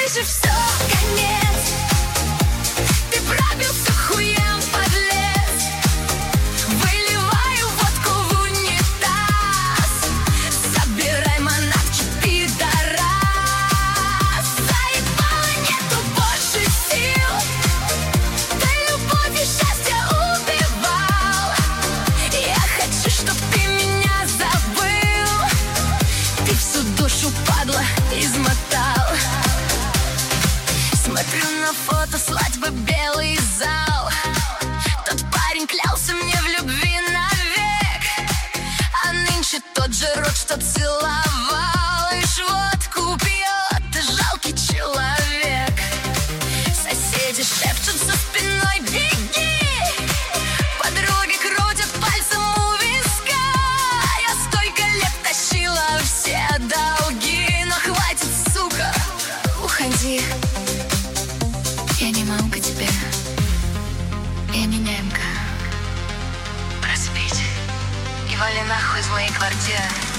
же все, конец. Ты пробился хуем, подлец. Выливаю водку в унитаз. Собирай манатки, пидорас. Заебало, нету больше сил. Ты любовь и счастье убивал. Я хочу, чтоб ты меня забыл. Ты всю душу, падла, измотал. Смотрю на фото свадьбы, белый зал. Тот парень клялся мне в любви навек, а нынче тот же рот, что целовал. Лишь водку пьет, ты жалкий человек. Соседи шепчут за спиной: беги. Подруги крутят пальцем у виска. Я столько лет тащила все долги, но хватит, сука, уходи. Я не мамка тебе, я не нянька. Проспись и вали нахуй из моей квартиры.